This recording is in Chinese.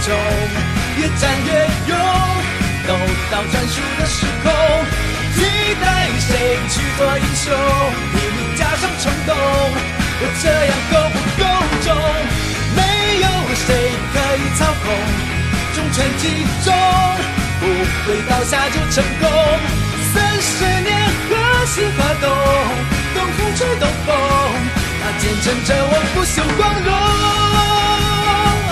中，越战越勇，都到专属的时空，期待谁去做英雄，一路加上冲动，我这样够不够重？没有谁可以操控，重拳击中，不会倒下就成功。30年何时发动，东风吹东风，它见证着我不朽光荣。